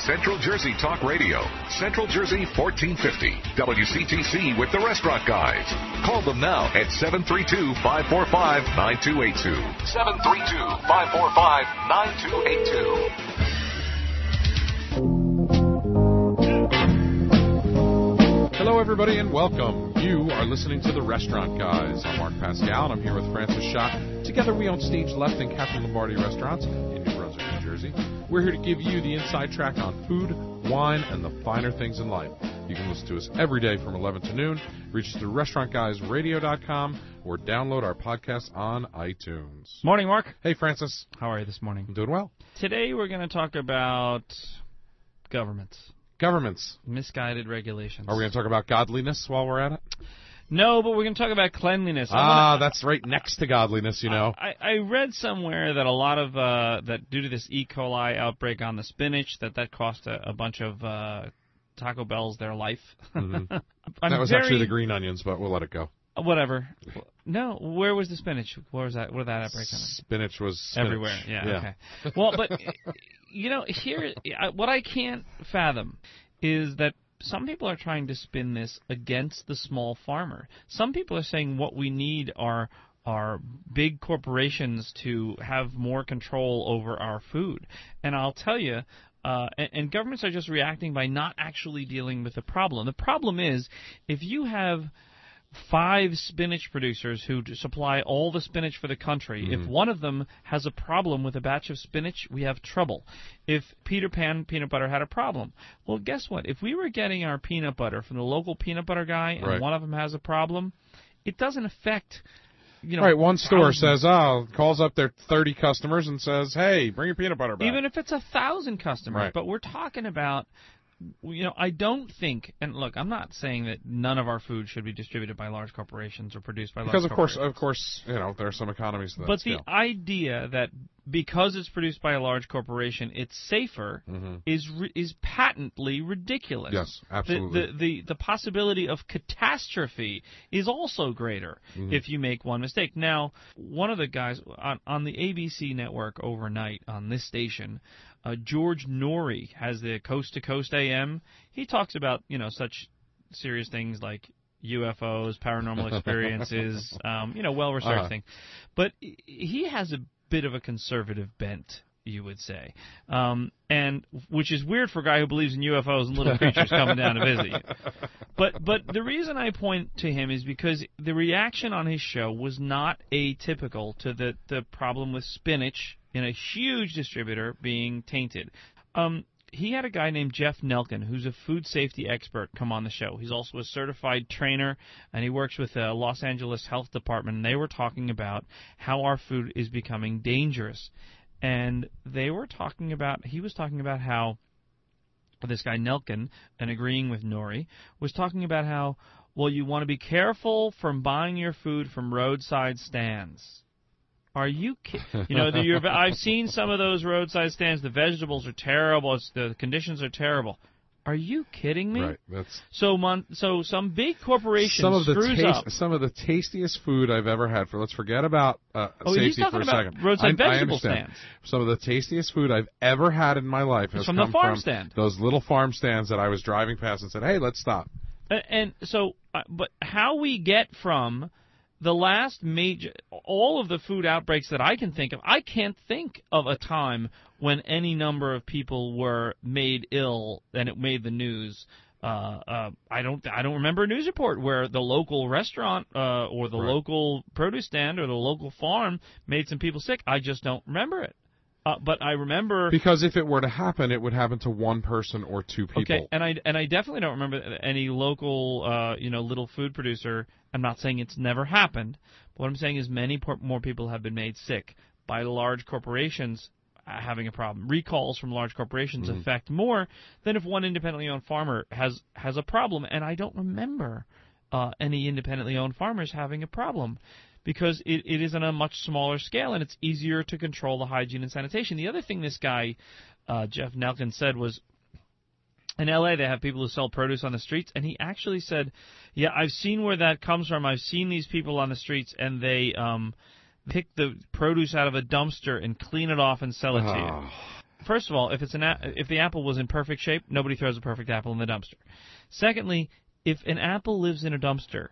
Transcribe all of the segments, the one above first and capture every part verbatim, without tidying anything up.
Central Jersey Talk Radio. Central Jersey fourteen fifty. W C T C with the Restaurant Guys. Call them now at seven three two, five four five, nine two eight two. seven three two, five four five, nine two eight two. Hello, everybody, and welcome. You are listening to The Restaurant Guys. I'm Mark Pascal, and I'm here with Francis Schott. Together, we own Stage Left and Captain Lombardi restaurants in New Brunswick, New Jersey. We're here to give you the inside track on food, wine, and the finer things in life. You can listen to us every day from eleven to noon. Reach us through restaurant guys radio dot com or download our podcast on iTunes. Morning, Mark. Hey, Francis. How are you this morning? I'm doing well. Today, we're going to talk about governments. Governments. Misguided regulations. Are we going to talk about godliness while we're at it? No, but we're going to talk about cleanliness. Ah, wanna, that's right next to godliness, you know. I, I read somewhere that a lot of, uh, that due to this E. coli outbreak on the spinach, that that cost a, a bunch of uh, Taco Bells their life. Mm-hmm. That was very, actually the green onions, but we'll let it go. Whatever. No, where was the spinach? Where was that? Where did that outbreak come in? Spinach was spinach. Everywhere. Yeah, yeah. Okay. Well, but, you know, here, what I can't fathom is that some people are trying to spin this against the small farmer. Some people are saying what we need are are big corporations to have more control over our food. And I'll tell you, uh, and, and governments are just reacting by not actually dealing with the problem. The problem is, if you have five spinach producers who supply all the spinach for the country, Mm-hmm. if one of them has a problem with a batch of spinach, we have trouble. If Peter Pan peanut butter had a problem, well, guess what? If we were getting our peanut butter from the local peanut butter guy and right. one of them has a problem, it doesn't affect, you know. Right, one store thousands. says, oh, calls up their thirty customers and says, hey, bring your peanut butter back. Even if it's a thousand customers. Right. But we're talking about, you know, I don't think, and look, I'm not saying that none of our food should be distributed by large corporations or produced by because large of course, corporations. of course, you know, there are some economies to that But scale. the idea that because it's produced by a large corporation, it's safer mm-hmm. is ri- is patently ridiculous. Yes, absolutely. The the, the, the possibility of catastrophe is also greater mm-hmm. if you make one mistake. Now, one of the guys on, on the A B C network overnight on this station, Uh, George Norrie has the Coast to Coast A M. He talks about, you know, such serious things like U F Os, paranormal experiences, um, you know, well-researched uh-huh. things. But he has a bit of a conservative bent, you would say, um, and which is weird for a guy who believes in U F Os and little creatures coming down to visit you. But but the reason I point to him is because the reaction on his show was not atypical to the, the problem with spinach in a huge distributor being tainted. Um, he had a guy named Jeff Nelkin, who's a food safety expert, come on the show. He's also a certified trainer, and he works with the Los Angeles Health Department, and they were talking about how our food is becoming dangerous. And they were talking about, he was talking about how this guy Nelkin, and agreeing with Norrie, was talking about how, well, you want to be careful from buying your food from roadside stands. Are you kidding? You know, the, you're, I've seen some of those roadside stands. The vegetables are terrible. It's, the conditions are terrible. Are you kidding me? Right. That's so. Mon, so some big corporation some of the screws taste, up. some of the tastiest food I've ever had. For let's forget about uh, oh, safety he's talking for a about second. roadside I, vegetable I stands. Some of the tastiest food I've ever had in my life has from come the farm from stand. Those little farm stands that I was driving past and said, "Hey, let's stop." And, and so, uh, but how we get from the last major, all of the food outbreaks that I can think of, I can't think of a time when any number of people were made ill and it made the news. Uh, uh, I don't, I don't remember a news report where the local restaurant uh, or the right. local produce stand or the local farm made some people sick. I just don't remember it. Uh, but I remember because if it were to happen, it would happen to one person or two people. Okay, and I and I definitely don't remember any local, uh, you know, little food producer. I'm not saying it's never happened, but what I'm saying is many por- more people have been made sick by large corporations uh, having a problem. Recalls from large corporations mm-hmm. affect more than if one independently owned farmer has has a problem, and I don't remember uh, any independently owned farmers having a problem. Because it, it is on a much smaller scale, and it's easier to control the hygiene and sanitation. The other thing this guy, uh, Jeff Nelkin, said was, in L A they have people who sell produce on the streets, and he actually said, yeah, I've seen where that comes from. I've seen these people on the streets, and they um, pick the produce out of a dumpster and clean it off and sell it oh. to you. first of all, if it's an a- if the apple was in perfect shape, nobody throws a perfect apple in the dumpster. Secondly, if an apple lives in a dumpster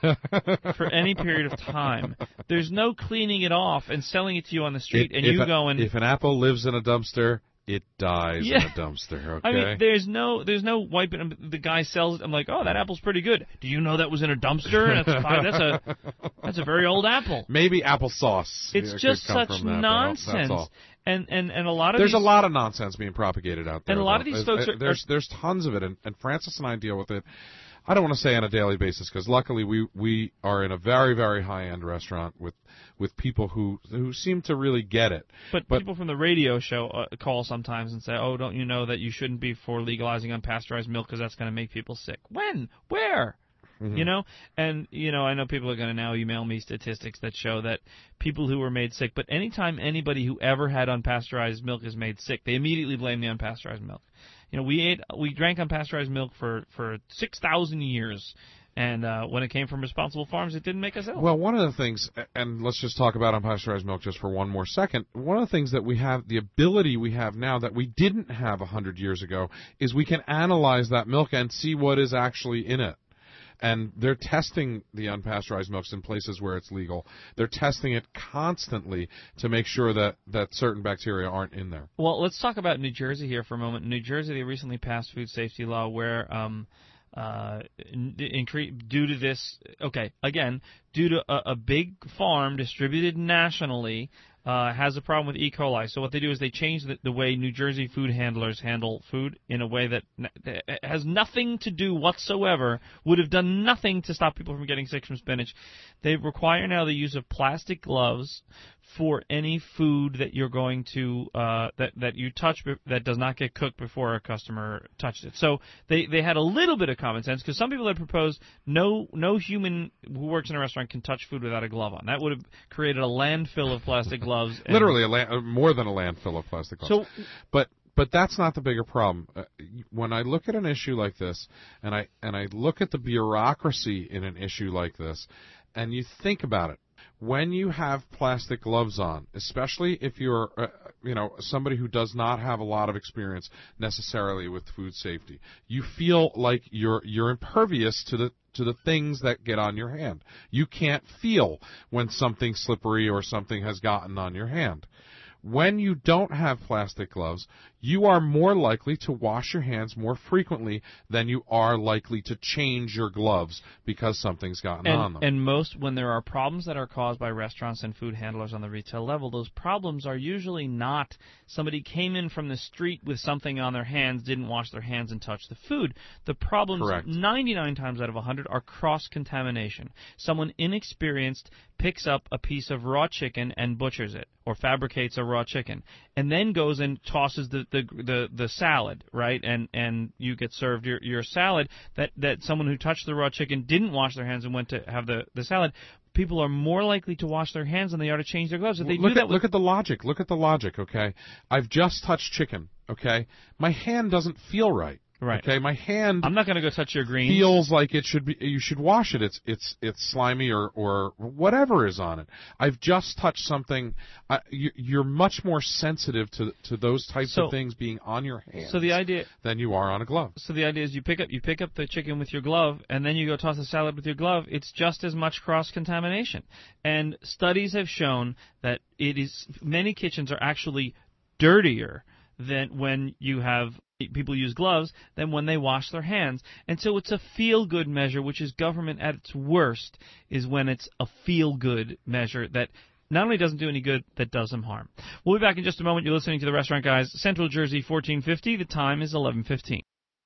for any period of time, there's no cleaning it off and selling it to you on the street, It, and if you a, going. If an apple lives in a dumpster, it dies Yeah. in a dumpster. Okay. I mean, there's no, there's no wiping. The guy sells it. I'm like, oh, that apple's pretty good. Do you know that was in a dumpster? That's fine. That's a, that's a very old apple. Maybe applesauce. It's could just come such from that, nonsense. That's all. And and and a lot of there's these, a lot of nonsense being propagated out there. And a lot though. of these There's- folks are- there's there's tons of it, and, and Francis and I deal with it. I don't want to say on a daily basis because luckily we we are in a very very high end restaurant with with people who who seem to really get it. But, But- people from the radio show uh, call sometimes and say, "Oh, don't you know that you shouldn't be for legalizing unpasteurized milk because that's going to make people sick?" When? Where? Mm-hmm. You know, and you know, I know people are going to now email me statistics that show that people who were made sick. But anytime anybody who ever had unpasteurized milk is made sick, they immediately blame the unpasteurized milk. You know, we ate, we drank unpasteurized milk for for six thousand years, and uh, when it came from responsible farms, it didn't make us ill. Well, one of the things, and let's just talk about unpasteurized milk just for one more second. One of the things that we have, the ability we have now that we didn't have a hundred years ago, is we can analyze that milk and see what is actually in it. And they're testing the unpasteurized milks in places where it's legal. They're testing it constantly to make sure that, that certain bacteria aren't in there. Well, let's talk about New Jersey here for a moment. In New Jersey, they recently passed food safety law where, um, uh, incre- due to this, okay, again, due to a, a big farm distributed nationally, uh, has a problem with E. coli. So what they do is they change the, the way New Jersey food handlers handle food in a way that, n- that has nothing to do whatsoever, would have done nothing to stop people from getting sick from spinach. They require now the use of plastic gloves for any food that you're going to uh, that that you touch be- that does not get cooked before a customer touched it. So they, they had a little bit of common sense because some people had proposed no no human who works in a restaurant can touch food without a glove on. That would have created a landfill of plastic gloves. And Literally, a la- uh, more than a landfill of plastic gloves. So, but but that's not the bigger problem. Uh, when I look at an issue like this, and I and I look at the bureaucracy in an issue like this, and you think about it. When you have plastic gloves on, especially if you're, uh, you know, somebody who does not have a lot of experience necessarily with food safety, you feel like you're you're impervious to the to the things that get on your hand. You can't feel when something's slippery or something has gotten on your hand. When you don't have plastic gloves, you are more likely to wash your hands more frequently than you are likely to change your gloves because something's gotten and, on them. And most, when there are problems that are caused by restaurants and food handlers on the retail level, those problems are usually not somebody came in from the street with something on their hands, didn't wash their hands and touched the food. The problems, Correct. ninety-nine times out of one hundred, are cross-contamination. Someone inexperienced picks up a piece of raw chicken and butchers it, or fabricates a raw chicken, and then goes and tosses the the the, the salad, right? And and you get served your, your salad that, that someone who touched the raw chicken didn't wash their hands and went to have the, the salad. People are more likely to wash their hands than they are to change their gloves. If they look do that at with, look at the logic. Look at the logic. Okay, I've just touched chicken. Okay, my hand doesn't feel right. Right. Okay, my hand I'm not going to go touch your greens. feels like it should be. You should wash it. It's it's it's slimy or or whatever is on it. I've just touched something. Uh, you, you're much more sensitive to to those types So- of things being on your hands. So the idea, than you are on a glove. so the idea is you pick up you pick up the chicken with your glove, and then you go toss the salad with your glove. It's just as much cross contamination, and studies have shown that it is many kitchens are actually dirtier than when you have people use gloves than when they wash their hands. And so it's a feel-good measure, which is government at its worst, is when it's a feel-good measure that not only doesn't do any good, that does them harm. We'll be back in just a moment. You're listening to The Restaurant Guys, Central Jersey, fourteen fifty. The time is eleven fifteen.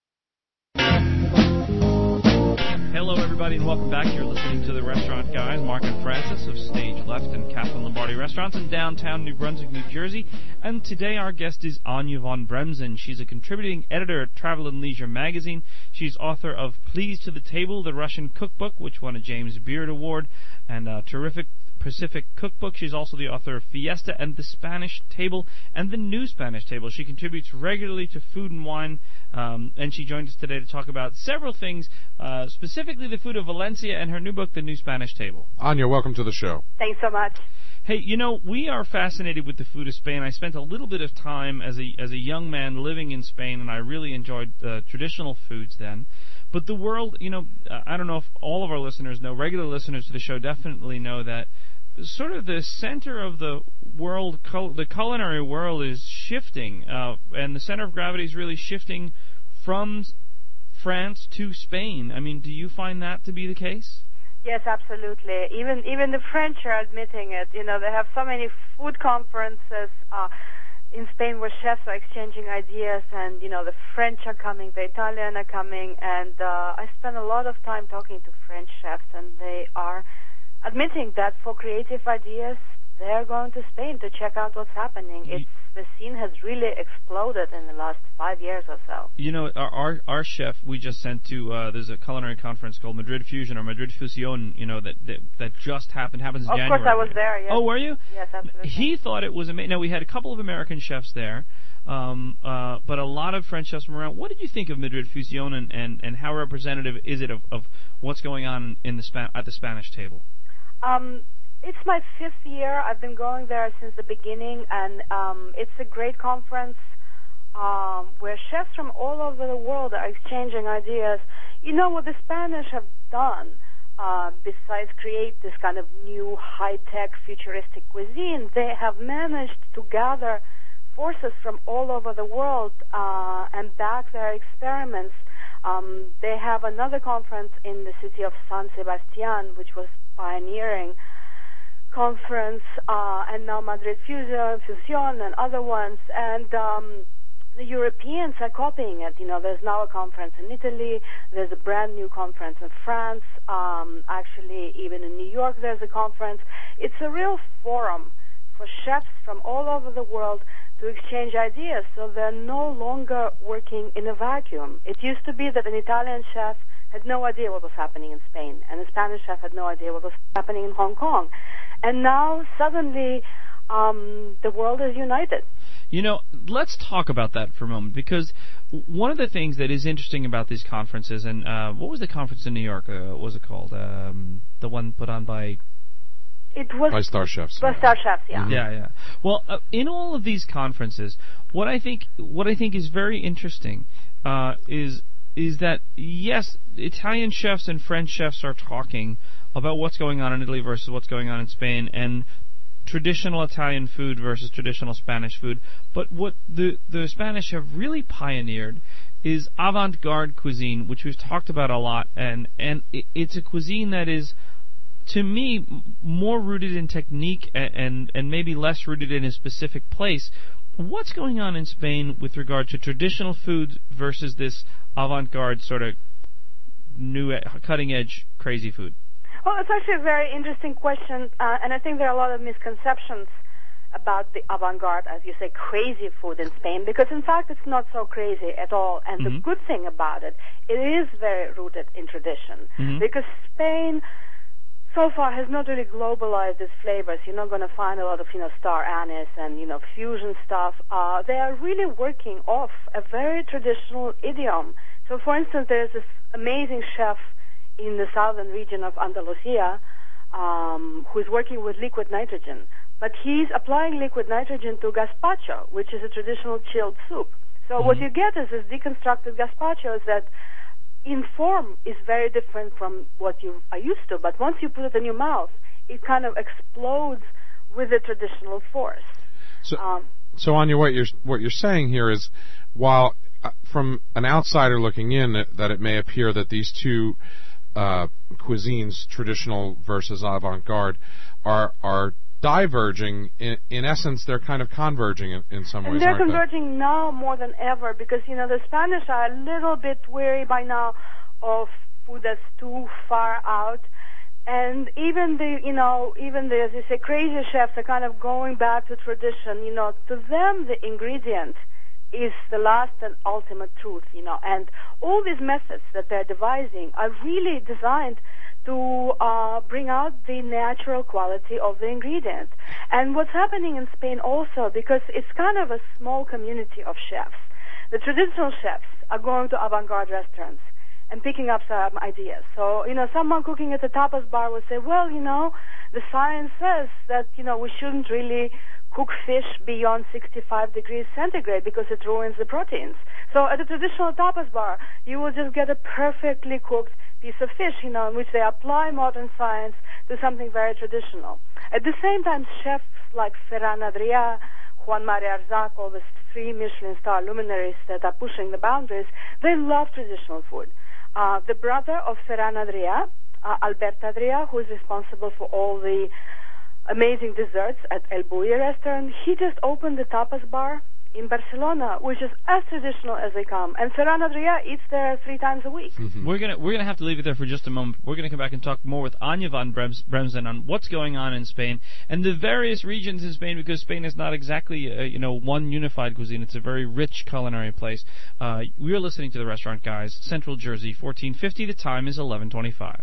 Hello, everybody, and welcome back. You're listening to The Restaurant Guys, Mark and Francis of Stage Left and Kathleen Lombardi Restaurants in downtown New Brunswick, New Jersey. And today our guest is Anya von Bremzen. She's a contributing editor at Travel and Leisure magazine. She's author of Please to the Table, the Russian cookbook, which won a James Beard Award, and a terrific Pacific cookbook. She's also the author of Fiesta and the Spanish Table and the New Spanish Table. She contributes regularly to Food and Wine, um, and she joined us today to talk about several things, uh, specifically the food of Valencia and her new book, The New Spanish Table. Anya, welcome to the show. Thanks so much. Hey, you know, we are fascinated with the food of Spain. I spent a little bit of time as a as a young man living in Spain, and I really enjoyed uh, traditional foods then. But the world, you know, I don't know if all of our listeners know, regular listeners to the show definitely know that sort of the center of the world, cul- the culinary world is shifting, uh, and the center of gravity is really shifting from France to Spain. I mean, do you find that to be the case? Yes, absolutely. Even even the French are admitting it. You know, they have so many food conferences uh, in Spain where chefs are exchanging ideas, and you know, the French are coming, the Italian are coming, and uh, I spend a lot of time talking to French chefs, and they are admitting that for creative ideas, they're going to Spain to check out what's happening. It's the scene has really exploded in the last five years or so. You know, our our, our chef we just sent to uh, there's a culinary conference called Madrid Fusion or Madrid Fusion. You know that that, that just happened happens in of January. Of course, I was there. Yes. Oh, were you? Yes, absolutely. He thought it was amazing. Now we had a couple of American chefs there, um, uh, but a lot of French chefs from around. What did you think of Madrid Fusion, and, and, and how representative is it of, of what's going on in the Spa- at the Spanish table? Um. It's my fifth year. I've been going there since the beginning, and um, it's a great conference um, where chefs from all over the world are exchanging ideas. You know what the Spanish have done, uh, besides create this kind of new high-tech futuristic cuisine, they have managed to gather forces from all over the world uh, and back their experiments. Um, they have another conference in the city of San Sebastián, which was pioneering conference, uh, and now Madrid Fusion, Fusion, and other ones, and um, the Europeans are copying it. You know, there's now a conference in Italy, there's a brand new conference in France, um, actually even in New York there's a conference. It's a real forum for chefs from all over the world to exchange ideas, so they're no longer working in a vacuum. It used to be that an Italian chef had no idea what was happening in Spain, and a Spanish chef had no idea what was happening in Hong Kong. And now, suddenly, um, the world is united. You know, let's talk about that for a moment, because one of the things that is interesting about these conferences, and uh, what was the conference in New York? Uh, what was it called? Um, the one put on by... It was by Star Chefs. By Star Chefs, yeah. Mm-hmm. Yeah, yeah. Well, uh, in all of these conferences, what I think, what I think is very interesting uh, is is that yes, Italian chefs and French chefs are talking about what's going on in Italy versus what's going on in Spain, and traditional Italian food versus traditional Spanish food. But what the the Spanish have really pioneered is avant-garde cuisine, which we've talked about a lot, and and it, it's a cuisine that is, to me, more rooted in technique and, and and maybe less rooted in a specific place. What's going on in Spain with regard to traditional foods versus this avant-garde sort of new, cutting-edge, crazy food? Well, it's actually a very interesting question, uh, and I think there are a lot of misconceptions about the avant-garde, as you say, crazy food in Spain, because in fact it's not so crazy at all. And mm-hmm. the good thing about it, it is very rooted in tradition, mm-hmm. because Spain so far has not really globalized its flavors. You're not going to find a lot of, you know, star anise and, you know, fusion stuff. Uh, they are really working off a very traditional idiom. So, for instance, there's this amazing chef in the southern region of Andalusia um, who is working with liquid nitrogen. But he's applying liquid nitrogen to gazpacho, which is a traditional chilled soup. So mm-hmm. what you get is this deconstructed gazpacho that in form is very different from what you are used to, but once you put it in your mouth, it kind of explodes with the traditional force. So, um, so Anya, what you're what you're saying here is, while uh, from an outsider looking in, that, that it may appear that these two uh, cuisines, traditional versus avant-garde, are are diverging. In, in essence, they're kind of converging in, in some and ways, they're aren't converging they? now more than ever, because, you know, the Spanish are a little bit weary by now of food that's too far out. And even the, you know, even the, as you say, crazy chefs are kind of going back to tradition. You know, to them, the ingredient is the last and ultimate truth, you know. And all these methods that they're devising are really designed to uh, bring out the natural quality of the ingredient. And what's happening in Spain also, because it's kind of a small community of chefs, the traditional chefs are going to avant-garde restaurants, and picking up some ideas. So, you know, someone cooking at a tapas bar would say, well, you know, the science says that, you know, we shouldn't really cook fish beyond sixty-five degrees centigrade because it ruins the proteins. So at a traditional tapas bar, you will just get a perfectly cooked piece of fish, you know, in which they apply modern science to something very traditional. At the same time, chefs like Ferran Adrià, Juan Maria Arzac, all the three Michelin star luminaries that are pushing the boundaries, they love traditional food. Uh, the brother of Ferran Adrià, uh, Albert Adrià, who is responsible for all the amazing desserts at El Bulli restaurant, he just opened the tapas bar in Barcelona, which is as traditional as they come. And Ferran Adrià eats there three times a week. Mm-hmm. We're gonna we're gonna have to leave it there for just a moment. We're gonna come back and talk more with Anya van Brems, Bremzen on what's going on in Spain and the various regions in Spain, because Spain is not exactly uh, you know one unified cuisine. It's a very rich culinary place. Uh, we are listening to the Restaurant Guys, Central Jersey, fourteen fifty. The time is eleven twenty-five.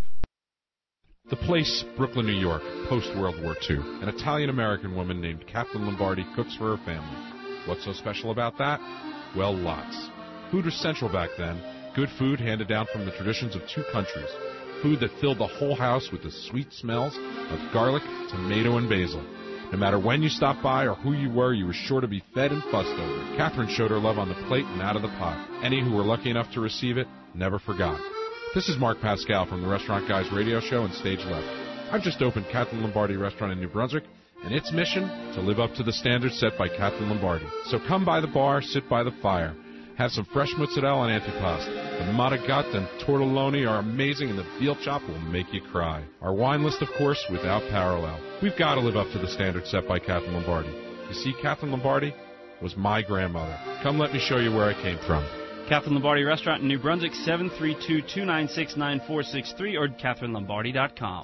The place, Brooklyn, New York, post-World War Two. An Italian-American woman named Kathleen Lombardi cooks for her family. What's so special about that? Well, lots. Food was central back then. Good food handed down from the traditions of two countries. Food that filled the whole house with the sweet smells of garlic, tomato, and basil. No matter when you stopped by or who you were, you were sure to be fed and fussed over. Catherine showed her love on the plate and out of the pot. Any who were lucky enough to receive it never forgot. This is Mark Pascal from the Restaurant Guys radio show and Stage Left. I've just opened Kathleen Lombardi restaurant in New Brunswick, and its mission, to live up to the standards set by Kathleen Lombardi. So come by the bar, sit by the fire. Have some fresh mozzarella and antipasto. The matagat and tortelloni are amazing, and the veal chop will make you cry. Our wine list, of course, without parallel. We've got to live up to the standards set by Kathleen Lombardi. You see, Kathleen Lombardi was my grandmother. Come let me show you where I came from. Kathleen Lombardi Restaurant in New Brunswick, seven three two, two nine six, nine four six three or Catherine Lombardi dot com.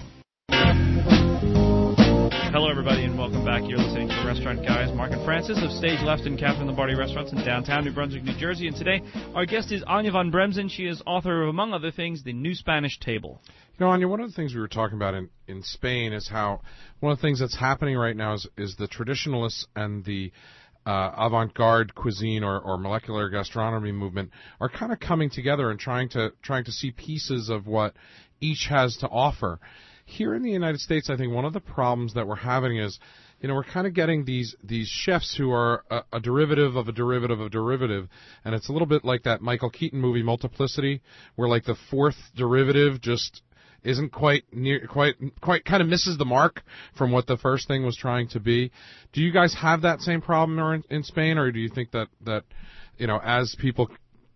Hello, everybody, and welcome back. You're listening to the Restaurant Guys, Mark and Francis of Stage Left and Kathleen Lombardi Restaurants in downtown New Brunswick, New Jersey. And today, our guest is Anya van Bremzen. She is author of, among other things, The New Spanish Table. You know, Anya, one of the things we were talking about in, in Spain is how one of the things that's happening right now is, is the traditionalists and the uh, avant-garde cuisine or, or molecular gastronomy movement are kind of coming together and trying to trying to see pieces of what each has to offer. Here in the United States, I think one of the problems that we're having is, you know, we're kind of getting these these chefs who are a, a derivative of a derivative of a derivative, and it's a little bit like that Michael Keaton movie Multiplicity, where like the fourth derivative just isn't quite near, quite quite kind of misses the mark from what the first thing was trying to be. Do you guys have that same problem in, in Spain, or do you think that that you know, as people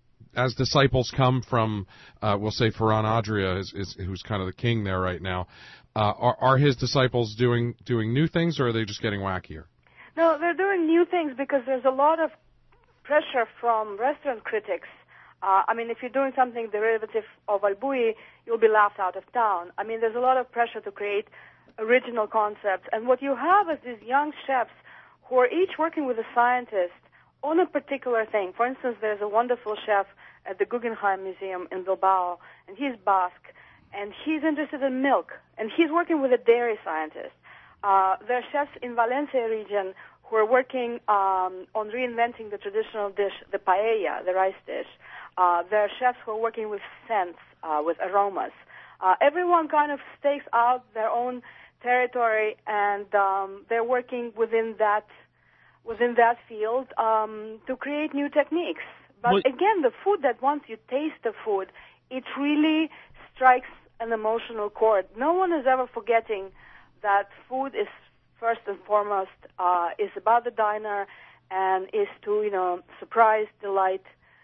as disciples come from, uh, we'll say Ferran Adrià, is, is, who's kind of the king there right now, uh, are, are his disciples doing doing new things, or are they just getting wackier? No, they're doing new things because there's a lot of pressure from restaurant critics. Uh, I mean, if you're doing something derivative of El Bulli, you'll be laughed out of town. I mean, there's a lot of pressure to create original concepts. And what you have is these young chefs who are each working with a scientist on a particular thing. For instance, there's a wonderful chef at the Guggenheim Museum in Bilbao, and he's Basque, and he's interested in milk, and he's working with a dairy scientist. Uh, there are chefs in Valencia region who are working um, on reinventing the traditional dish, the paella, the rice dish. Uh, there are chefs who are working with scents, uh, with aromas. Uh, everyone kind of stakes out their own territory, and um, they're working within that within that field um, to create new techniques. But well, again, the food that once you taste the food, it really strikes an emotional chord. No one is ever forgetting that food is first and foremost uh, is about the diner and is to, you know, surprise, delight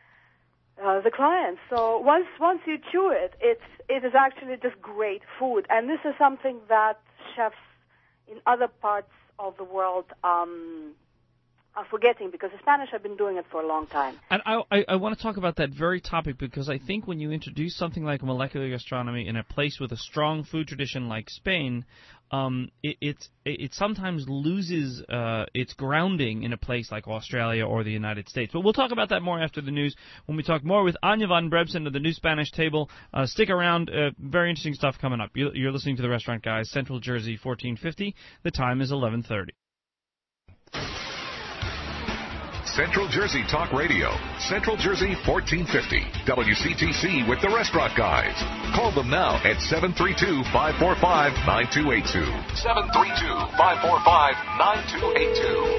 uh, the client. So once once you chew it, it's it is actually just great food, and this is something that chefs in other parts of the world um, are forgetting, because the Spanish have been doing it for a long time. And I, I, I want to talk about that very topic, because I think when you introduce something like molecular gastronomy in a place with a strong food tradition like Spain, um, it, it, it sometimes loses uh, its grounding in a place like Australia or the United States. But we'll talk about that more after the news, when we talk more with Anya van Bremzen of the New Spanish Table. Uh, stick around. Uh, very interesting stuff coming up. You're, you're listening to The Restaurant Guys, Central Jersey, fourteen fifty. The time is eleven thirty. Central Jersey Talk Radio. Central Jersey fourteen fifty. W C T C with the Restaurant Guys. Call them now at seven three two, five four five, nine two eight two. seven three two, five four five, nine two eight two.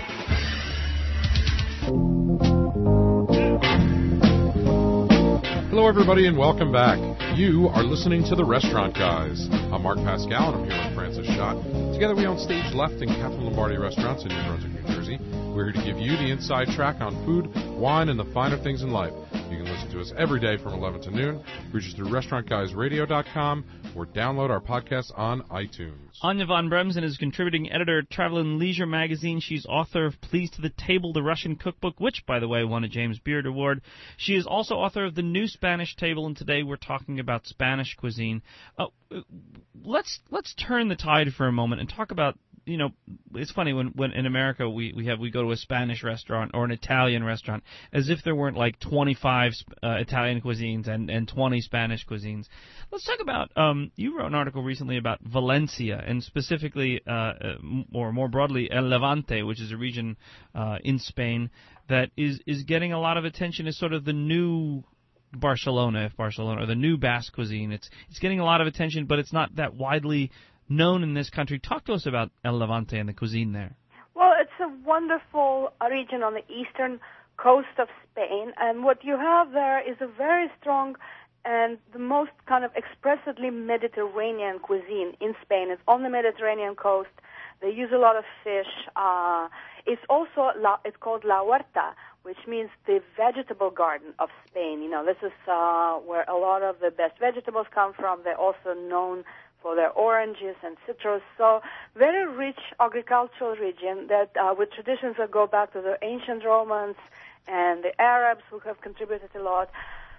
Hello, everybody, and welcome back. You are listening to The Restaurant Guys. I'm Mark Pascal, and I'm here with Francis Schott. Together, we own Stage Left and Catherine Lombardi Restaurants in New Brunswick, New Jersey. We're here to give you the inside track on food, wine, and the finer things in life. You can listen to us every day from eleven to noon. Reach us through restaurant guys radio dot com or download our podcast on iTunes. Anya von Bremsen is contributing editor at Travel and Leisure magazine. She's author of Please to the Table, the Russian Cookbook, which, by the way, won a James Beard Award. She is also author of The New Spanish Table, and today we're talking about Spanish cuisine. Uh, let's let's turn the tide for a moment and talk about, you know, it's funny when, when in America we, we have we go to a Spanish restaurant or an Italian restaurant as if there weren't like twenty-five uh, Italian cuisines and, and twenty Spanish cuisines. Let's talk about, um, you wrote an article recently about Valencia and specifically, uh, or more broadly, El Levante, which is a region uh, in Spain that is, is getting a lot of attention as sort of the new Barcelona, if Barcelona, or the new Basque cuisine. It's it's getting a lot of attention, but it's not that widely known in this country. Talk to us about El Levante and the cuisine there. Well, it's a wonderful region on the eastern coast of Spain, and what you have there is a very strong and the most kind of expressively Mediterranean cuisine in Spain. It's on the Mediterranean coast. They use a lot of fish. Uh, it's also, la, it's called La Huerta, which means the vegetable garden of Spain. You know, this is uh, where a lot of the best vegetables come from. They're also known for their oranges and citrus. So very rich agricultural region that uh, with traditions that go back to the ancient Romans and the Arabs who have contributed a lot.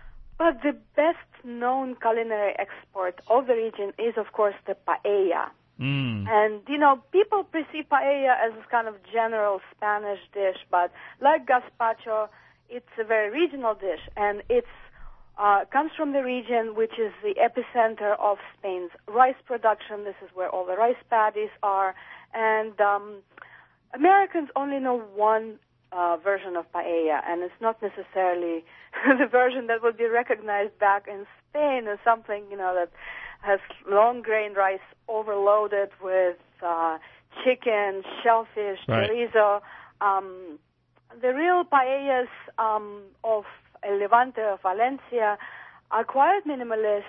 But the best-known culinary export of the region is, of course, the paella. Mm. And, you know, people perceive paella as a kind of general Spanish dish, but like gazpacho, it's a very regional dish, and it's uh, comes from the region which is the epicenter of Spain's rice production. This is where all the rice paddies are, and um, Americans only know one uh, version of paella, and it's not necessarily the version that would be recognized back in Spain as something, you know, that has long grain rice overloaded with uh, chicken, shellfish, right. chorizo. Um, the real paellas um, of El Levante, of Valencia, are quite minimalist.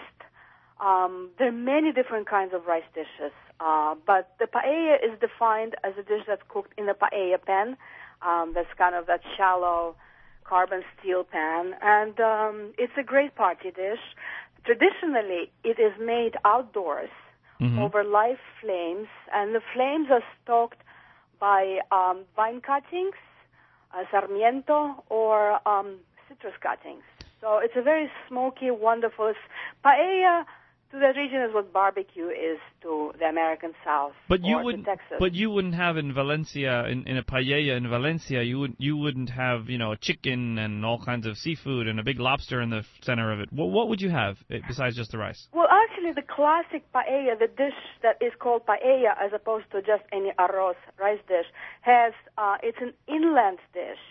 Um, there are many different kinds of rice dishes, uh, but the paella is defined as a dish that's cooked in a paella pan. Um, that's kind of that shallow carbon steel pan, and um, it's a great party dish. Traditionally, it is made outdoors mm-hmm. over live flames, and the flames are stoked by um, vine cuttings, uh, sarmiento, or um, citrus cuttings. So it's a very smoky, wonderful. It's paella to that region is what barbecue is to the American South. But you or wouldn't. to Texas. But you wouldn't have in Valencia, in, in a paella in Valencia, you would you wouldn't have, you know, a chicken and all kinds of seafood and a big lobster in the center of it. What what would you have besides just the rice? Well, actually, the classic paella, the dish that is called paella, as opposed to just any arroz rice dish, has uh, it's an inland dish,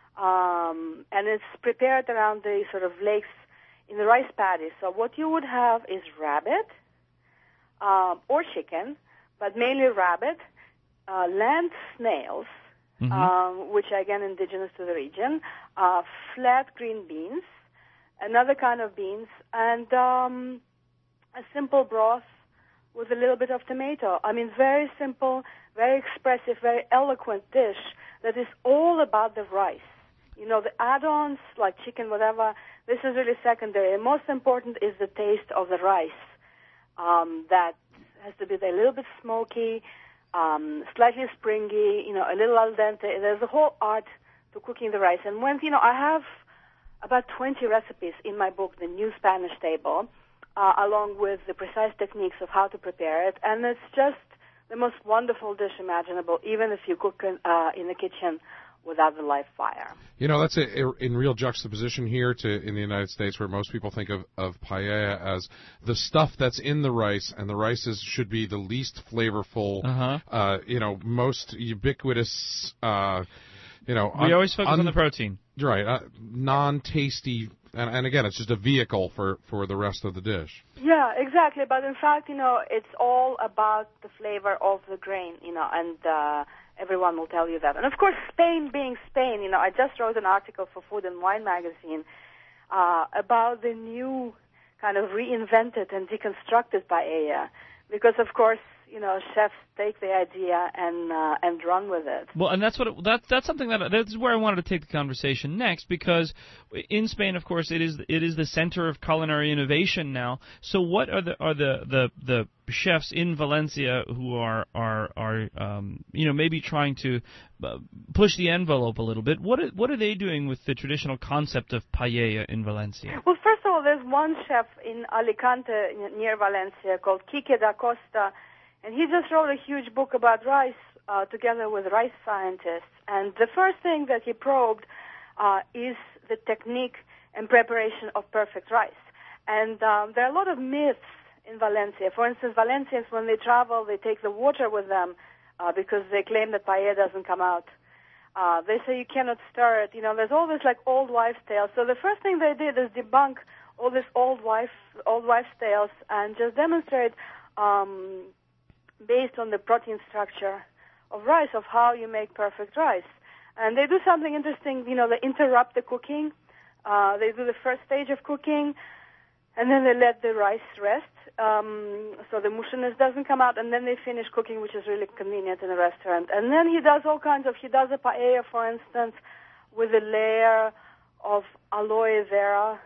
um, and it's prepared around the sort of lakes in the rice paddies. So what you would have is rabbit um, or chicken, but mainly rabbit, uh, land snails, mm-hmm. um, which are again indigenous to the region, uh, flat green beans, another kind of beans, and um, a simple broth with a little bit of tomato. I mean, very simple, very expressive, very eloquent dish that is all about the rice. You know, the add-ons like chicken, whatever, this is really secondary. And most important is the taste of the rice. Um, that has to be a little bit smoky, um, slightly springy, you know, a little al dente. There's a whole art to cooking the rice. And when, you know, I have about twenty recipes in my book, The New Spanish Table, uh, along with the precise techniques of how to prepare it. And it's just the most wonderful dish imaginable, even if you cook in, uh, in the kitchen without the live fire. You know, that's a, a, in real juxtaposition here to in the United States, where most people think of, of paella as the stuff that's in the rice, and the rice is, should be the least flavorful, uh-huh. uh, you know, most ubiquitous, uh, you know, we un, always focus un, on the protein. Right, uh, non-tasty, and, and again, it's just a vehicle for, for the rest of the dish. Yeah, exactly. But in fact, you know, it's all about the flavor of the grain, you know, and uh, everyone will tell you that. And of course, Spain being Spain, you know, I just wrote an article for Food and Wine magazine uh, about the new kind of reinvented and deconstructed paella, because of course, you know, chefs take the idea and uh, and run with it. Well, and that's what it, that that's something that that's where I wanted to take the conversation next, because in Spain, of course, it is it is the center of culinary innovation now. So, what are the are the the, the chefs in Valencia who are are are um, you know, maybe trying to uh, push the envelope a little bit? What are, what are they doing with the traditional concept of paella in Valencia? Well, first of all, there's one chef in Alicante near Valencia called Quique da Costa. And he just wrote a huge book about rice uh, together with rice scientists. And the first thing that he probed uh, is the technique and preparation of perfect rice. And um, there are a lot of myths in Valencia. For instance, Valencians, when they travel, they take the water with them uh, because they claim that paella doesn't come out. Uh, they say you cannot stir it. You know, there's all this like old wives' tales. So the first thing they did is debunk all this old wife, old wives' tales and just demonstrate um, based on the protein structure of rice, of how you make perfect rice. And they do something interesting, you know, they interrupt the cooking. Uh, they do the first stage of cooking, and then they let the rice rest, um, so the mushiness doesn't come out, and then they finish cooking, which is really convenient in a restaurant. And then he does all kinds of, he does a paella, for instance, with a layer of aloe vera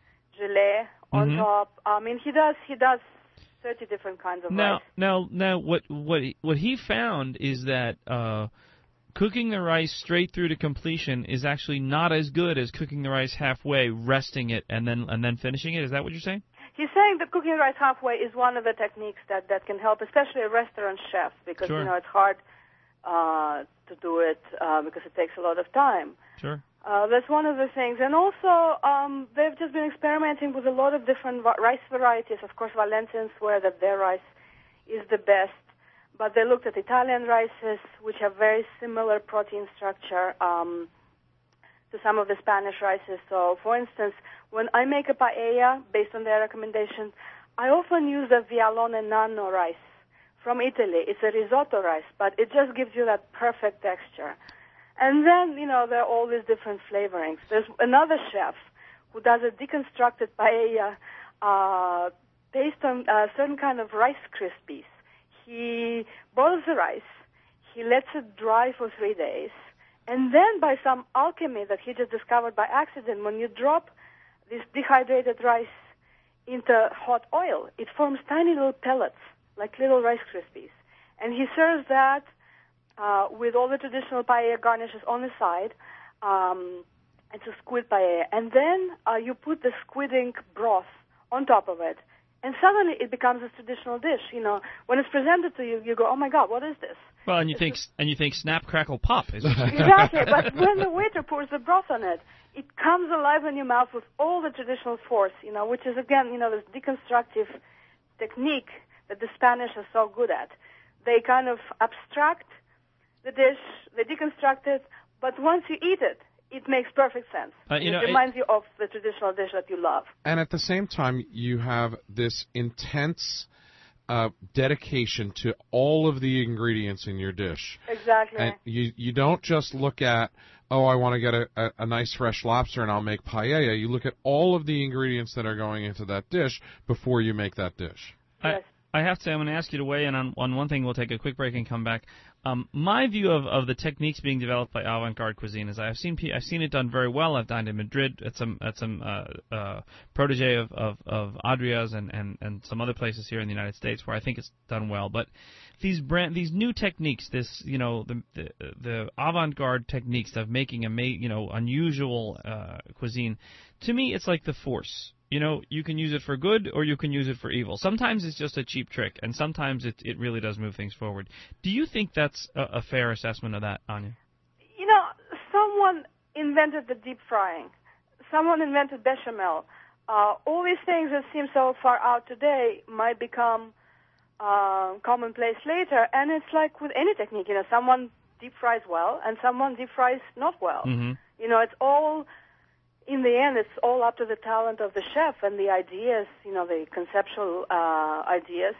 gelée on Mm-hmm. top. I mean, he does, he does thirty different kinds of Now, rice. now, now, what what he, what he found is that uh, cooking the rice straight through to completion is actually not as good as cooking the rice halfway, resting it, and then and then finishing it. Is that what you're saying? He's saying that cooking rice halfway is one of the techniques that, that can help, especially a restaurant chef, because Sure. you know it's hard uh, to do it uh, because it takes a lot of time. Sure. Uh, that's one of the things. And also, um, they've just been experimenting with a lot of different va- rice varieties. Of course, Valencians swear that their rice is the best, but they looked at Italian rices, which have very similar protein structure um, to some of the Spanish rices. So, for instance, when I make a paella, based on their recommendations, I often use the Vialone Nano rice from Italy. It's a risotto rice, but it just gives you that perfect texture. And then, you know, there are all these different flavorings. There's another chef who does a deconstructed paella uh, based on a certain kind of Rice Krispies. He boils the rice, he lets it dry for three days, and then by some alchemy that he just discovered by accident, when you drop this dehydrated rice into hot oil, it forms tiny little pellets, like little Rice Krispies. And he serves that Uh, with all the traditional paella garnishes on the side. Um, it's a squid paella. And then uh, you put the squid ink broth on top of it. And suddenly it becomes a traditional dish. You know, when it's presented to you, you go, oh my God, what is this? Well, and you think and you think snap, crackle, pop. Is it? Exactly. But when the waiter pours the broth on it, it comes alive in your mouth with all the traditional force, you know, which is, again, you know, this deconstructive technique that the Spanish are so good at. They kind of abstract the dish, they deconstruct it, but once you eat it, it makes perfect sense. Uh, you it know, reminds it, you of the traditional dish that you love. And at the same time, you have this intense uh, dedication to all of the ingredients in your dish. Exactly. And you you don't just look at, oh, I want to get a, a, a nice fresh lobster and I'll make paella. You look at all of the ingredients that are going into that dish before you make that dish. Yes. I, I have to. I'm going to ask you to weigh in on, on one thing. We'll take a quick break and come back. Um, my view of, of the techniques being developed by avant-garde cuisine is I've seen I've seen it done very well. I've dined in Madrid at some at some uh, uh, protege of, of, of Adria's and, and, and some other places here in the United States where I think it's done well. But these brand these new techniques, this you know the the, the avant-garde techniques of making a ma- you know unusual uh, cuisine, to me it's like the Force. You know, you can use it for good or you can use it for evil. Sometimes it's just a cheap trick, and sometimes it it really does move things forward. Do you think that's a, a fair assessment of that, Anya? You know, someone invented the deep frying. Someone invented bechamel. Uh, all these things that seem so far out today might become uh, commonplace later, and it's like with any technique. You know, someone deep fries well and someone deep fries not well. Mm-hmm. You know, it's all, in the end, it's all up to the talent of the chef and the ideas, you know, the conceptual uh, ideas.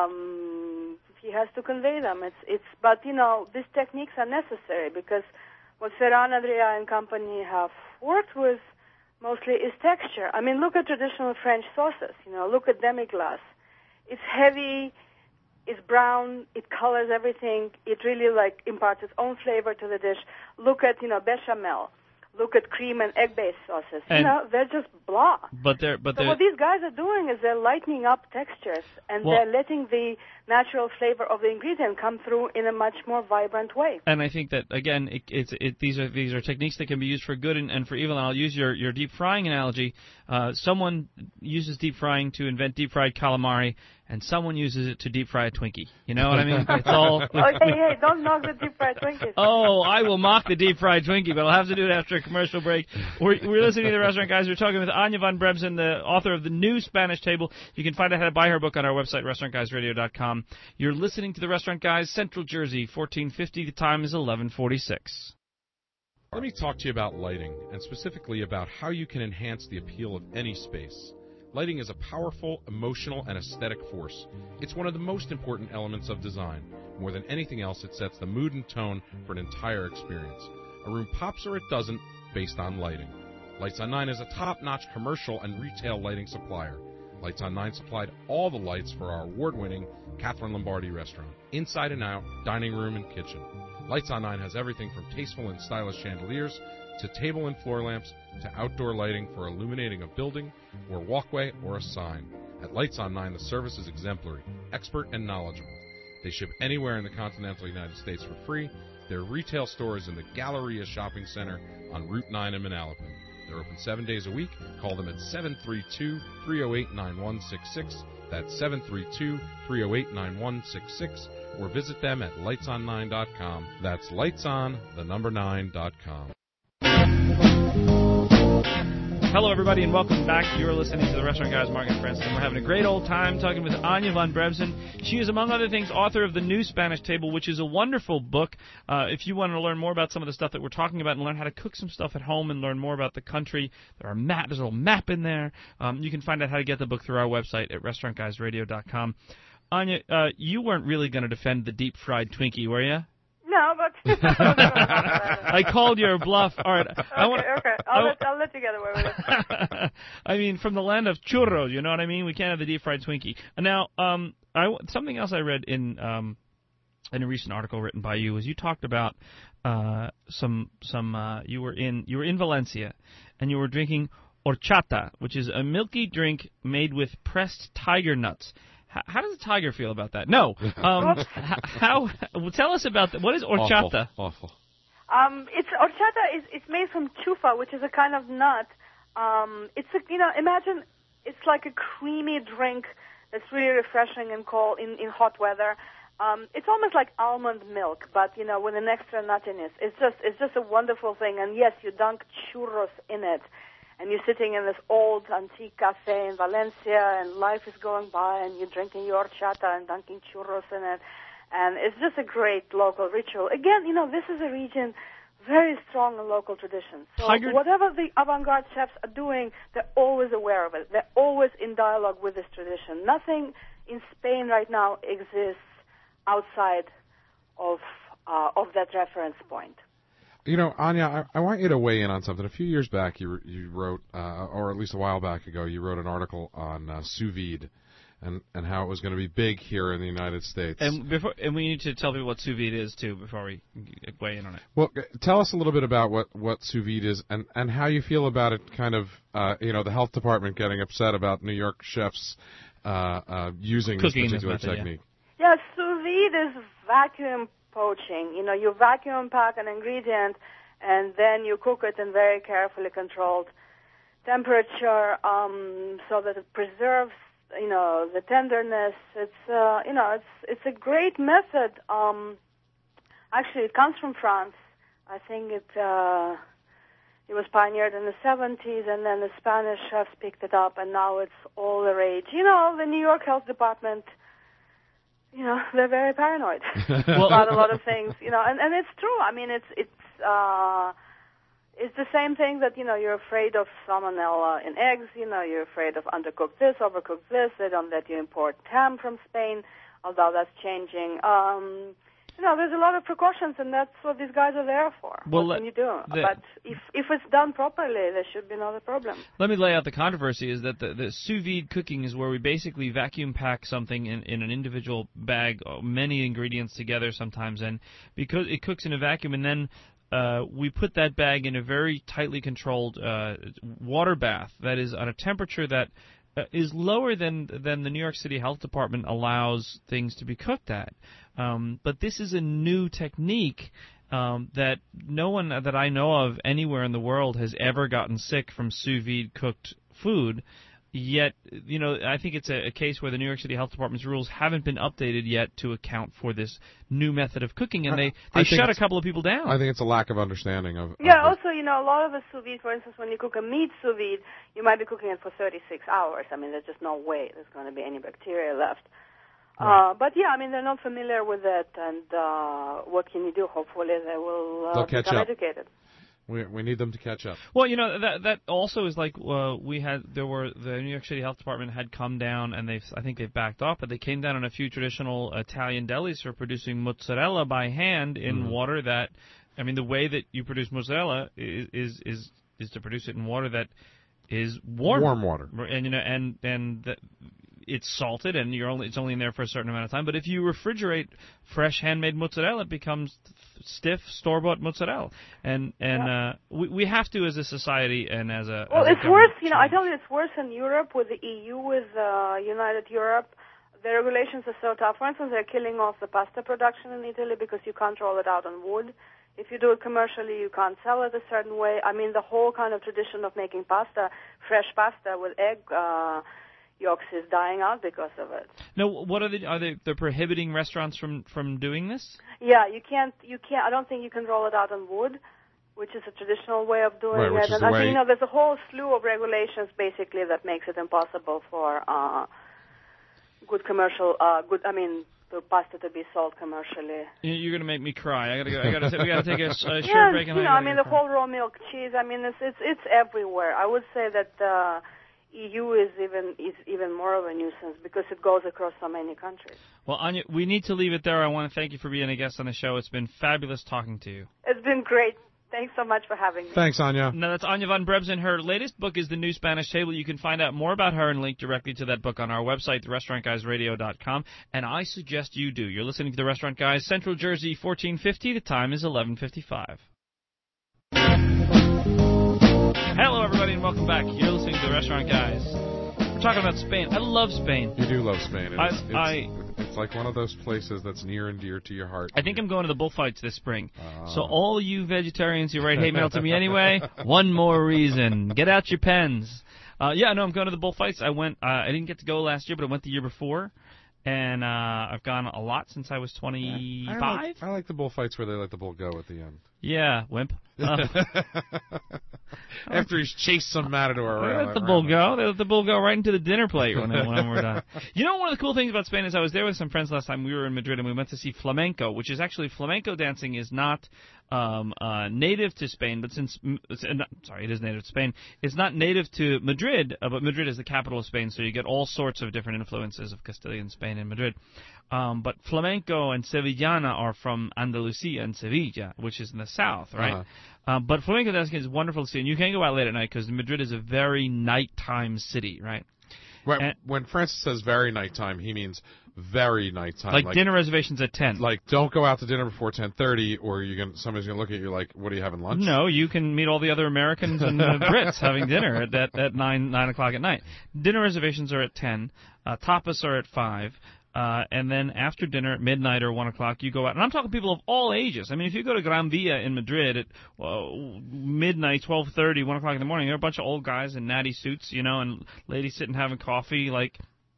Um, he has to convey them. It's, it's, but, you know, these techniques are necessary because what Ferran Adrià and company have worked with mostly is texture. I mean, look at traditional French sauces. You know, look at demi-glace. It's heavy, it's brown, it colors everything. It really, like, imparts its own flavor to the dish. Look at, you know, bechamel. Look at cream and egg-based sauces. And you know, they're just blah. But they're, but so they're, what these guys are doing is they're lightening up textures, and well, they're letting the natural flavor of the ingredient come through in a much more vibrant way. And I think that, again, it, it's it, these are these are techniques that can be used for good and, and for evil. And I'll use your, your deep frying analogy. Uh, someone uses deep frying to invent deep fried calamari, and someone uses it to deep fry a Twinkie. You know what I mean? It's all. Oh, hey, hey, don't knock the deep fried Twinkies. Oh, I will mock the deep fried Twinkie, but I'll have to do it after a commercial break. We're, we're listening to The Restaurant Guys. We're talking with Anya von Bremzen, the author of The New Spanish Table. You can find out how to buy her book on our website, restaurant guys radio dot com. You're listening to The Restaurant Guys, Central Jersey, fourteen fifty. The time is eleven forty-six. Let me talk to you about lighting, and specifically about how you can enhance the appeal of any space. Lighting is a powerful, emotional, and aesthetic force. It's one of the most important elements of design. More than anything else, it sets the mood and tone for an entire experience. A room pops or it doesn't, based on lighting. Lights on Nine is a top-notch commercial and retail lighting supplier. Lights on Nine supplied all the lights for our award-winning Catherine Lombardi restaurant, inside and out, dining room and kitchen. Lights on Nine has everything from tasteful and stylish chandeliers to table and floor lamps to outdoor lighting for illuminating a building or walkway or a sign. At Lights on Nine, the service is exemplary, expert, and knowledgeable. They ship anywhere in the continental United States for free. Their retail store is in the Galleria Shopping Center on Route nine in Manalapan. They're open seven days a week. Call them at seven three two, three oh eight, nine one six six. That's seven three two, three oh eight, nine one six six. Or visit them at lights on nine dot com. That's lightson, the number nine dot com. Hello, everybody, and welcome back. You're listening to The Restaurant Guys, Mark and Francis, and we're having a great old time talking with Anya von Bremzen. She is, among other things, author of The New Spanish Table, which is a wonderful book. Uh, if you want to learn more about some of the stuff that we're talking about and learn how to cook some stuff at home and learn more about the country, there are map, there's a little map in there. Um, you can find out how to get the book through our website at restaurant guys radio dot com. Anya, uh, you weren't really going to defend the deep-fried Twinkie, were you? No, but I called your bluff. All right. Okay, I wanna, okay. I'll, I, let, I'll let you get away with it. I mean, from the land of churros, you know what I mean? We can't have the deep-fried Twinkie. Now, um, I, something else I read in um, in a recent article written by you was you talked about uh, some some uh, you were in you were in Valencia and you were drinking horchata, which is a milky drink made with pressed tiger nuts. How does a tiger feel about that? No. Um, how? Well, tell us about that. What is horchata? Awful. Awful. Um, it's horchata is it's made from chufa, which is a kind of nut. Um, it's a, you know, imagine it's like a creamy drink that's really refreshing and cold in, in hot weather. Um, it's almost like almond milk, but you know, with an extra nuttiness. It's just it's just a wonderful thing. And yes, you dunk churros in it. And you're sitting in this old antique cafe in Valencia, and life is going by, and you're drinking your horchata and dunking churros in it. And it's just a great local ritual. Again, you know, this is a region very strong in local traditions. So Tiger... whatever the avant-garde chefs are doing, they're always aware of it. They're always in dialogue with this tradition. Nothing in Spain right now exists outside of uh, of that reference point. You know, Anya, I, I want you to weigh in on something. A few years back, you you wrote, uh, or at least a while back ago, you wrote an article on uh, sous vide and, and how it was going to be big here in the United States. And before, and we need to tell people what sous vide is, too, before we weigh in on it. Well, tell us a little bit about what, what sous vide is and, and how you feel about it, kind of, uh, you know, the health department getting upset about New York chefs uh, uh, using Cooking this particular this method, technique. Yeah, yeah sous vide is vacuum poaching. You know, you vacuum pack an ingredient and then you cook it in very carefully controlled temperature um, so that it preserves, you know, the tenderness. It's, uh, you know, it's it's a great method. Um, actually, it comes from France. I think it uh, it was pioneered in the seventies, and then the Spanish chefs picked it up, and now it's all the rage. You know, the New York Health Department you know, they're very paranoid Well, about a lot of things, you know, and, and it's true. I mean, it's it's uh, it's the same thing that, you know, you're afraid of salmonella in eggs, you know, you're afraid of undercooked this, overcooked this. They don't let you import ham from Spain, although that's changing. Um, you know, there's a lot of precautions, and that's what these guys are there for. Well, what can you do? the- but if if it's done properly, there should be not a problem. Let me lay out the controversy. Is that the, the sous vide cooking is where we basically vacuum pack something in, in an individual bag, uh, many ingredients together sometimes, and because it cooks in a vacuum, and then uh, we put that bag in a very tightly controlled uh, water bath that is at a temperature that uh, is lower than than the New York City Health Department allows things to be cooked at. Um, but this is a new technique um, that no one that I know of anywhere in the world has ever gotten sick from sous vide cooked food. Yet, you know, I think it's a, a case where the New York City Health Department's rules haven't been updated yet to account for this new method of cooking, and they, they I think shut a it's- couple of people down. I think it's a lack of understanding of. of Yeah, the- also, you know, a lot of the sous vide, for instance, when you cook a meat sous vide, you might be cooking it for thirty-six hours. I mean, there's just no way there's going to be any bacteria left. Uh, but yeah, I mean, they're not familiar with it, and uh, what can you do? Hopefully they will uh, They'll catch become up. educated. we we need them to catch up. Well, you know, that that also is like uh, we had there were the New York City Health Department had come down, and they've I think they've backed off, but they came down on a few traditional Italian delis for producing mozzarella by hand in Mhm. water that, I mean, the way that you produce mozzarella is is is, is to produce it in water that is warm, Warm water. and you know, and and that it's salted, and you're only it's only in there for a certain amount of time. But if you refrigerate fresh handmade mozzarella, it becomes stiff store-bought mozzarella, and and Yeah. uh, we we have to as a society and as a Well, as a it's worse, government you know, I change. tell you, it's worse in Europe with the E U, with uh, United Europe. The regulations are so tough. For instance, they're killing off the pasta production in Italy because you can't roll it out on wood. If you do it commercially, you can't sell it a certain way. I mean, the whole kind of tradition of making pasta, fresh pasta with egg uh, yolks, is dying out because of it. No, what are they? Are they? They're prohibiting restaurants from from doing this? Yeah, you can't. You can't. I don't think you can roll it out on wood, which is a traditional way of doing Right, which it. is And the I way- think, you know, there's a whole slew of regulations basically that makes it impossible for uh, good commercial, uh, good. I mean, the pasta to be sold commercially. You- You're gonna make me cry. I gotta go. I gotta. We gotta take a, s- a short Yeah, break. And you know, I, I mean, the whole raw milk cheese. I mean, it's it's it's everywhere. I would say that the E U is even is even more of a nuisance because it goes across so many countries. Well, Anya, we need to leave it there. I want to thank you for being a guest on the show. It's been fabulous talking to you. It's been great. Thanks so much for having me. Thanks, Anya. Now, that's Anya von Brebsen. Her latest book is The New Spanish Table. You can find out more about her and link directly to that book on our website, the restaurant guys radio dot com. And I suggest you do. You're listening to The Restaurant Guys, Central Jersey, fourteen fifty. The time is eleven fifty-five. Hello, everybody, and welcome back. You're listening to The Restaurant Guys. We're talking about Spain. I love Spain. You do love Spain. I- It's, it's, I- it's like one of those places that's near and dear to your heart. I think I'm going to the bullfights this spring. Ah. So all you vegetarians who write hate mail to me anyway, one more reason. Get out your pens. Uh, yeah, no, I'm going to the bullfights. I went. Uh, I didn't get to go last year, but I went the year before, and uh, I've gone a lot since I was I twenty-five. like, I like the bullfights where they let the bull go at the end. Yeah, wimp. Uh, After he's chased some matador They around. let the around bull go. They let the bull go right into the dinner plate when, when we're done. You know, one of the cool things about Spain is I was there with some friends last time. We were in Madrid and we went to see flamenco, which is actually flamenco dancing is not um, uh, native to Spain, but since mm, it's, uh, not, sorry, it is native to Spain. It's not native to Madrid, uh, but Madrid is the capital of Spain, so you get all sorts of different influences of Castilian Spain in Madrid. Um, but flamenco and sevillana are from Andalusia and Sevilla, which is in the south, right? Uh-huh. Um, but flamenco dancing is wonderful to see, and you can go out late at night because Madrid is a very nighttime city, right? Right, And- when Francis says very nighttime, he means very nighttime. Like, dinner reservations at ten. Like, don't go out to dinner before ten thirty, or you're gonna somebody's gonna look at you like, "What are you having lunch?" No, you can meet all the other Americans and uh, Brits having dinner at, at at nine nine o'clock at night. Dinner reservations are at ten. Uh, tapas are at five. Uh, and then after dinner at midnight or one o'clock, you go out. And I'm talking people of all ages. I mean, if you go to Gran Via in Madrid at well, midnight, twelve thirty, one o'clock in the morning, there are a bunch of old guys in natty suits, you know, and ladies sitting having coffee. Like,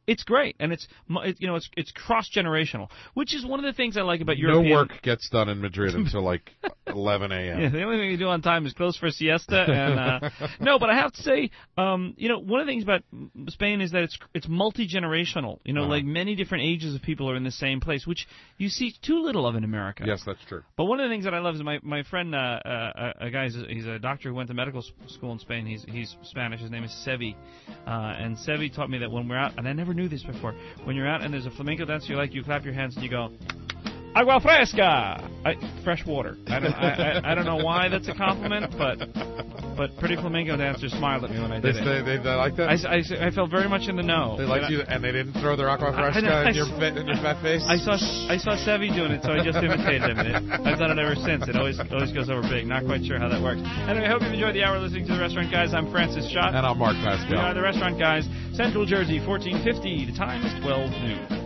It's great, and it's mu- it, you know it's it's cross generational, which is one of the things I like about No European. work gets done in Madrid until like eleven a.m. Yeah, the only thing you do on time is close for a siesta. And uh, no, but I have to say, um, you know, one of the things about Spain is that it's it's multi generational. You know, Uh-huh. like many different ages of people are in the same place, which you see too little of in America. Yes, that's true. But one of the things that I love is my my friend, uh, uh, a guy, he's a, he's a doctor who went to medical s- school in Spain. He's he's Spanish. His name is Sevi, uh, and Sevi taught me that when we're out, and I never knew this before. When you're out and there's a flamenco dancer you like, you clap your hands and you go, agua fresca, I, fresh water. I don't, I, I, I don't know why that's a compliment, but but pretty flamenco dancers smiled at me when I They, did it. they, they, they like that? I, I, I felt very much in the know. They liked you, and they didn't throw their aqua I- I- fresca I- in your fa- in your fat face. I saw I saw Sevi doing it, so I just imitated him. And it, I've done it ever since. It always always goes over big. Not quite sure how that works. Anyway, I hope you enjoyed the hour listening to the Restaurant Guys. I'm Francis Schott. And I'm Mark We are Pascal. the Restaurant Guys, Central Jersey, fourteen fifty. The time is twelve noon.